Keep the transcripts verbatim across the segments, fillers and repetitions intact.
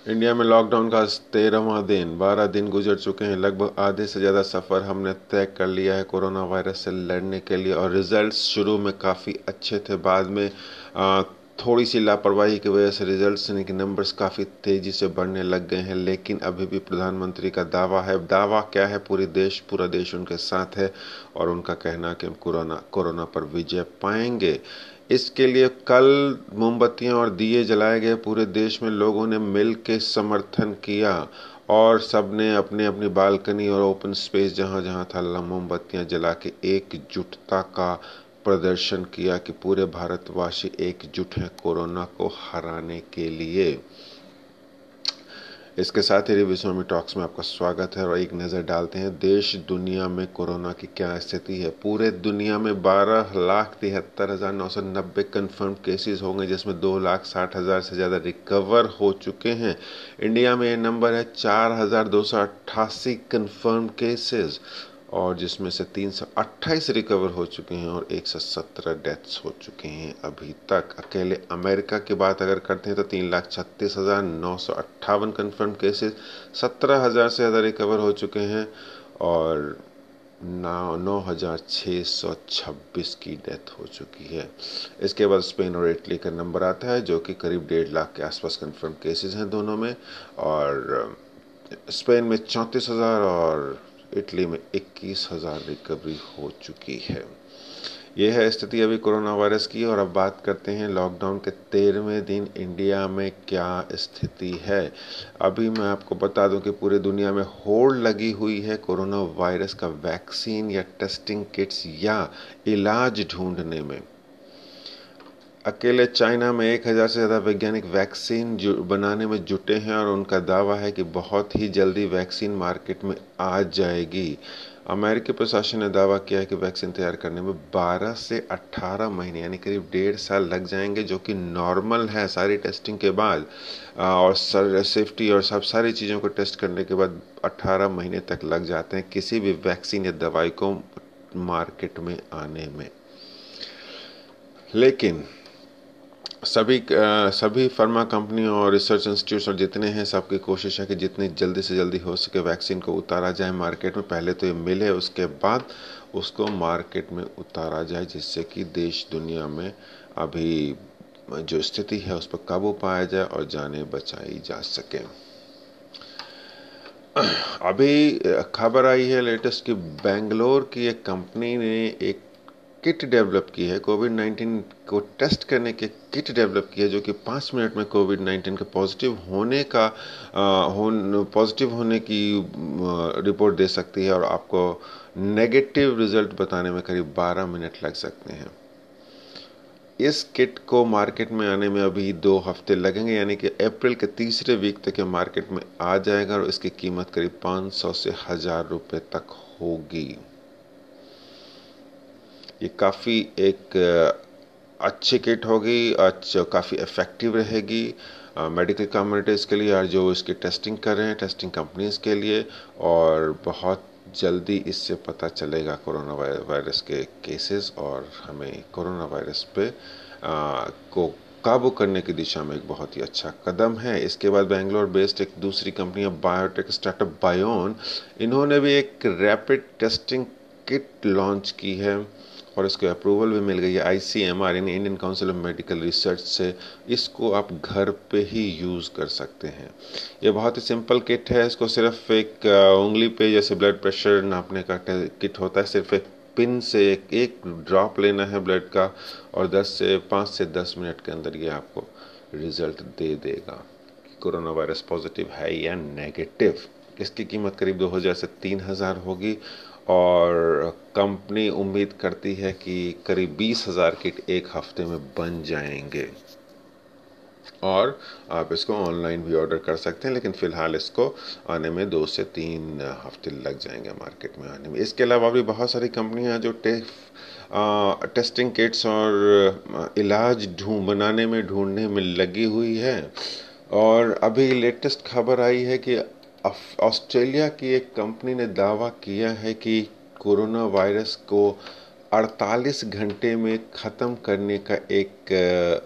India में lockdown का तेरहवां दिन, बारह दिन गुजर चुके हैं। लगभग आधे से ज़्यादा सफ़र हमने तय कर लिया है कोरोना वायरस से लड़ने के लिए। और रिजल्ट्स शुरू में काफ़ी अच्छे थे, बाद में आ, थोड़ी सी लापरवाही की वजह से रिजल्ट्स यानी कि नंबर्स काफ़ी तेज़ी से बढ़ने लग गए हैं। लेकिन अभी भी प्रधानमंत्री का दावा है, दावा क्या है, पूरी देश पूरा देश उनके साथ है और उनका कहना है कि हम कोरोना कोरोना पर विजय पाएंगे। इसके लिए कल मोमबत्तियां और दिए जलाए गए, पूरे देश में लोगों ने मिल के समर्थन किया और सबने अपने अपनी बालकनी और ओपन स्पेस जहां जहां था मोमबत्तियां जला के एकजुटता का प्रदर्शन किया कि पूरे भारतवासी एकजुट हैं कोरोना को हराने के लिए। इसके साथ ही रिव्यू स्वामी टॉक्स में आपका स्वागत है और एक नज़र डालते हैं देश दुनिया में कोरोना की क्या स्थिति है। पूरे दुनिया में बारह लाख तिहत्तर हज़ार नौ सौ नब्बे कन्फर्म केसेस होंगे, जिसमें दो लाख साठ हज़ार से ज़्यादा रिकवर हो चुके हैं। इंडिया में ये नंबर है चार हज़ार दो सौ अट्ठासी कन्फर्म केसेस और जिसमें से तीन सौ अट्ठाईस रिकवर हो चुके हैं और एक सौ सत्रह डेथ्स हो चुके हैं अभी तक। अकेले अमेरिका की बात अगर करते हैं तो तीन लाख छत्तीस हज़ार नौ सौ अट्ठावन कन्फर्म केसेस, सत्रह हज़ार से ज़्यादा रिकवर हो चुके हैं और नौ नौ हज़ार छः सौ छब्बीस की डेथ हो चुकी है। इसके बाद स्पेन और इटली का नंबर आता है जो कि करीब डेढ़ लाख के आसपास कन्फर्म केसेस हैं दोनों में। और स्पेन में चौंतीस हज़ार और इटली में इक्कीस हज़ार रिकवरी हो चुकी है। यह है स्थिति अभी कोरोना वायरस की। और अब बात करते हैं लॉकडाउन के तेरहवें दिन इंडिया में क्या स्थिति है। अभी मैं आपको बता दूं कि पूरे दुनिया में होड़ लगी हुई है कोरोना वायरस का वैक्सीन या टेस्टिंग किट्स या इलाज ढूंढने में। अकेले चाइना में एक हज़ार से ज़्यादा वैज्ञानिक वैक्सीन बनाने में जुटे हैं और उनका दावा है कि बहुत ही जल्दी वैक्सीन मार्केट में आ जाएगी। अमेरिकी प्रशासन ने दावा किया है कि वैक्सीन तैयार करने में बारह से अठारह महीने यानी करीब डेढ़ साल लग जाएंगे, जो कि नॉर्मल है सारी टेस्टिंग के बाद। और सेफ्टी और सब सारी चीज़ों को टेस्ट करने के बाद अठारह महीने तक लग जाते हैं किसी भी वैक्सीन या दवाई को मार्केट में आने में। लेकिन सभी सभी फार्मा कंपनियों और रिसर्च इंस्टीट्यूट्स और जितने हैं, सबकी कोशिश है कि जितनी जल्दी से जल्दी हो सके वैक्सीन को उतारा जाए मार्केट में। पहले तो ये मिले, उसके बाद उसको मार्केट में उतारा जाए, जिससे कि देश दुनिया में अभी जो स्थिति है उस पर काबू पाया जाए और जानें बचाई जा सके। अभी खबर आई है लेटेस्ट कि बेंगलोर की एक कंपनी ने एक किट डेवलप की है, कोविड नाइन्टीन को टेस्ट करने के किट डेवलप की है, जो कि पाँच मिनट में कोविड नाइन्टीन के पॉजिटिव होने का हो पॉजिटिव होने की रिपोर्ट दे सकती है और आपको नेगेटिव रिजल्ट बताने में करीब बारह मिनट लग सकते हैं। इस किट को मार्केट में आने में अभी दो हफ्ते लगेंगे, यानी कि अप्रैल के तीसरे वीक तक ये मार्केट में आ जाएगा और इसकी कीमत करीब पाँच सौ से हजार रुपए तक होगी। ये काफ़ी एक अच्छी किट होगी, अच्छा काफ़ी इफ़ेक्टिव रहेगी मेडिकल कम्युनिटीज़ के लिए और जो इसकी टेस्टिंग कर रहे हैं, टेस्टिंग कंपनीज़ के लिए। और बहुत जल्दी इससे पता चलेगा कोरोना वायरस के केसेस और हमें कोरोना वायरस पे आ, को काबू करने की दिशा में एक बहुत ही अच्छा कदम है। इसके बाद बेंगलोर बेस्ड एक दूसरी कंपनी है बायोटेक स्टार्टअप बायोन, इन्होंने भी एक रैपिड टेस्टिंग किट लॉन्च की है और इसको अप्रूवल भी मिल गई है आई सी एम आर यानी Indian Council of Medical Research से। इसको आप घर पे ही यूज़ कर सकते हैं। ये बहुत ही सिंपल किट है, इसको सिर्फ एक उंगली पे जैसे ब्लड प्रेशर नापने का किट होता है, सिर्फ एक पिन से एक, एक ड्रॉप लेना है ब्लड का और दस से पाँच से दस मिनट के अंदर ये आपको रिजल्ट दे देगा कि कोरोना वायरस पॉजिटिव है या नेगेटिव। इसकी कीमत करीब दो हज़ार से तीन हज़ार होगी और कंपनी उम्मीद करती है कि करीब बीस हज़ार किट एक हफ्ते में बन जाएंगे और आप इसको ऑनलाइन भी ऑर्डर कर सकते हैं, लेकिन फ़िलहाल इसको आने में दो से तीन हफ्ते लग जाएंगे मार्केट में आने में। इसके अलावा भी बहुत सारी कंपनियां जो टे, आ, टेस्टिंग किट्स और इलाज ढूंढ बनाने में ढूंढने में लगी हुई है। और अभी लेटेस्ट खबर आई है कि ऑस्ट्रेलिया की एक कंपनी ने दावा किया है कि कोरोना वायरस को अड़तालीस घंटे में ख़त्म करने का एक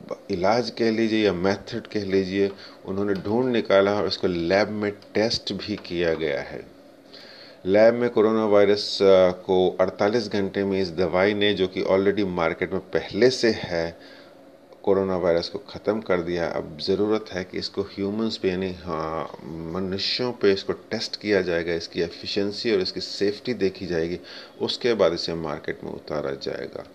इलाज कह लीजिए या मेथड कह लीजिए, उन्होंने ढूंढ निकाला और उसको लैब में टेस्ट भी किया गया है। लैब में कोरोना वायरस को अड़तालीस घंटे में इस दवाई ने, जो कि ऑलरेडी मार्केट में पहले से है, कोरोना वायरस को ख़त्म कर दिया। अब ज़रूरत है कि इसको ह्यूमंस पे, यानी हाँ मनुष्यों पे इसको टेस्ट किया जाएगा, इसकी एफिशिएंसी और इसकी सेफ्टी देखी जाएगी, उसके बाद इसे मार्केट में उतारा जाएगा।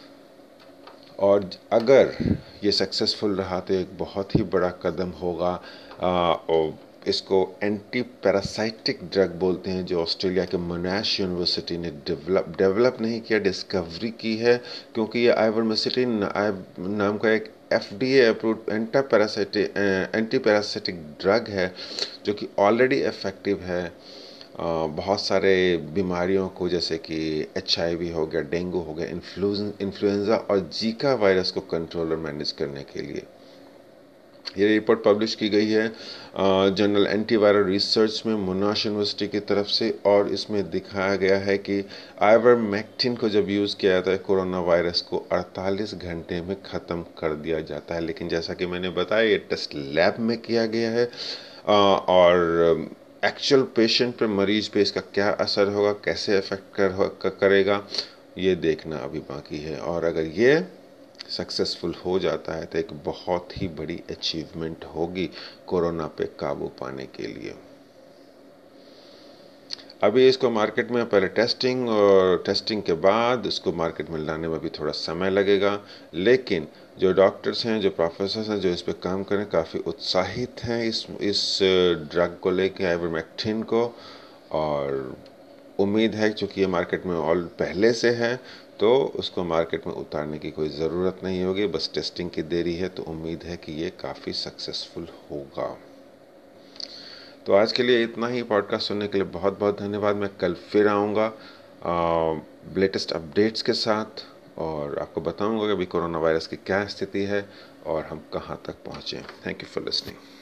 और अगर ये सक्सेसफुल रहा तो एक बहुत ही बड़ा कदम होगा। आ, और इसको एंटी पैरासाइटिक ड्रग बोलते हैं, जो ऑस्ट्रेलिया के मोनाश यूनिवर्सिटी ने डेवलप डेवलप नहीं किया, डिस्कवरी की है, क्योंकि ये आइवरमेक्टिन नाम का एक F D A approved anti parasitic anti parasitic drug है, जो कि ऑलरेडी इफेक्टिव है बहुत सारे बीमारियों को, जैसे कि एच आई वी हो गया, डेंगू हो गया, इन्फ्लुएंजा और जीका वायरस को कंट्रोल और मैनेज करने के लिए। ये रिपोर्ट पब्लिश की गई है जर्नल एंटीवायरल रिसर्च में मोनाश यूनिवर्सिटी की तरफ से, और इसमें दिखाया गया है कि आइवरमेक्टिन को जब यूज़ किया जाता है कोरोना वायरस को अड़तालीस घंटे में ख़त्म कर दिया जाता है। लेकिन जैसा कि मैंने बताया, ये टेस्ट लैब में किया गया है आ, और एक्चुअल पेशेंट पे, मरीज पे इसका क्या असर होगा, कैसे इफेक्ट कर करेगा, ये देखना अभी बाकी है। और अगर ये सक्सेसफुल हो जाता है तो एक बहुत ही बड़ी अचीवमेंट होगी कोरोना पे काबू पाने के लिए। अभी इसको मार्केट में पहले टेस्टिंग, और टेस्टिंग के बाद इसको मार्केट में लाने में भी थोड़ा समय लगेगा, लेकिन जो डॉक्टर्स हैं, जो प्रोफेसर हैं, जो इस पे काम करें, काफ़ी उत्साहित हैं इस इस ड्रग को लेके, आइवरमेक्टिन को। और उम्मीद है, चूँकि ये मार्केट में ऑल पहले से है, तो उसको मार्केट में उतारने की कोई ज़रूरत नहीं होगी, बस टेस्टिंग की देरी है। तो उम्मीद है कि ये काफ़ी सक्सेसफुल होगा। तो आज के लिए इतना ही। पॉडकास्ट सुनने के लिए बहुत बहुत धन्यवाद। मैं कल फिर आऊँगा लेटेस्ट अपडेट्स के साथ, और आपको बताऊँगा कि अभी कोरोना वायरस की क्या स्थिति है और हम कहाँ तक पहुँचे। Thank you for listening.